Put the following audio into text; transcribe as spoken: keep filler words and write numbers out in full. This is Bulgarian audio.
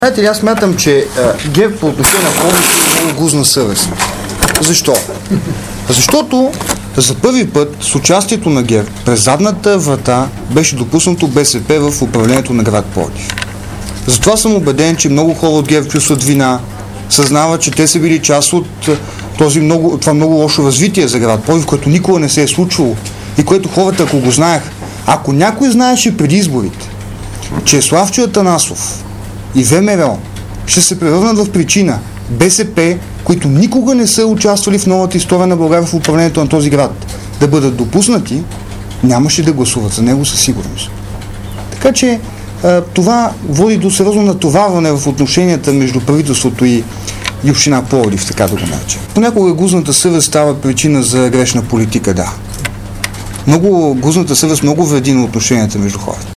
Знаете ли, аз смятам, че ГЕРБ по отношение на Пловдив е много гузна съвест. Защо? Защото за първи път с участието на ГЕРБ през задната врата беше допуснато БСП в управлението на град Пловдив. Затова съм убеден, че много хора от ГЕРБ чувстват вина, съзнават, че те са били част от този много, това много лошо развитие за град Пловдив, което никога не се е случвало и което хората, ако го знаех, ако някой знаеше преди изборите, че Славчо Атанасов и ВМРО ще се превърнат в причина БСП, които никога не са участвали в новата история на България в управлението на този град, да бъдат допуснати, нямаше да гласуват за него със сигурност. Така че това води до сериозно натоварване в отношенията между правителството и, и община Пловдив, така да го наречем. Понякога гузната съвест става причина за грешна политика, да. Много, гузната съвест много вреди на отношенията между хората.